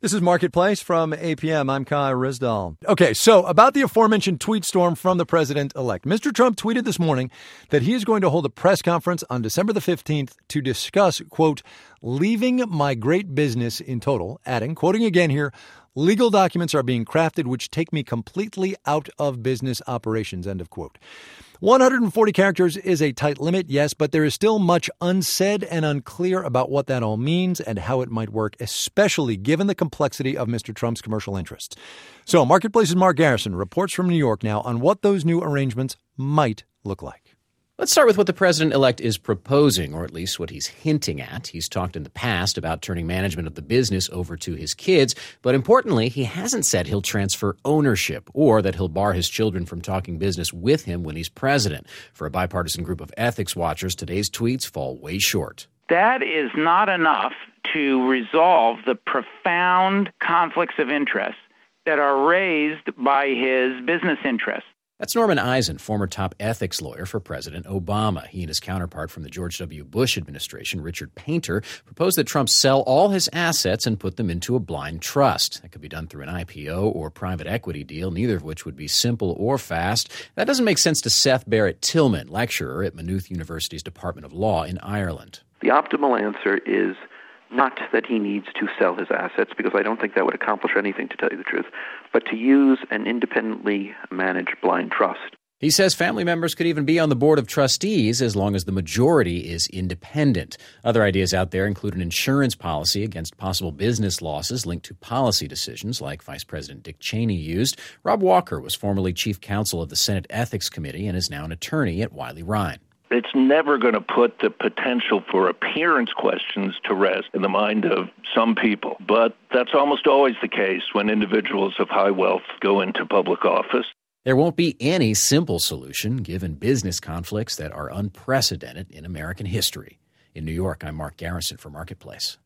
This is Marketplace from APM. I'm Kai Rizdal. Okay, so about the aforementioned tweet storm from the president-elect. Mr. Trump tweeted this morning that he is going to hold a press conference on December the 15th to discuss, quote, leaving my great business in total, adding, quoting again here, legal documents are being crafted which take me completely out of business operations, end of quote. 140 characters is a tight limit, yes, but there is still much unsaid and unclear about what that all means and how it might work, especially given the complexity of Mr. Trump's commercial interests. So Marketplace's Mark Garrison reports from New York now on what those new arrangements might look like. Let's start with what the president-elect is proposing, or at least what he's hinting at. He's talked in the past about turning management of the business over to his kids, but importantly, he hasn't said he'll transfer ownership or that he'll bar his children from talking business with him when he's president. For a bipartisan group of ethics watchers, today's tweets fall way short. That is not enough to resolve the profound conflicts of interest that are raised by his business interests. That's Norman Eisen, former top ethics lawyer for President Obama. He and his counterpart from the George W. Bush administration, Richard Painter, proposed that Trump sell all his assets and put them into a blind trust. That could be done through an IPO or private equity deal, neither of which would be simple or fast. That doesn't make sense to Seth Barrett Tillman, lecturer at Maynooth University's Department of Law in Ireland. The optimal answer is not that he needs to sell his assets, because I don't think that would accomplish anything, to tell you the truth, but to use an independently managed blind trust. He says family members could even be on the board of trustees as long as the majority is independent. Other ideas out there include an insurance policy against possible business losses linked to policy decisions like Vice President Dick Cheney used. Rob Walker was formerly chief counsel of the Senate Ethics Committee and is now an attorney at Wiley Rein. It's never going to put the potential for appearance questions to rest in the mind of some people. But that's almost always the case when individuals of high wealth go into public office. There won't be any simple solution given business conflicts that are unprecedented in American history. In New York, I'm Mark Garrison for Marketplace.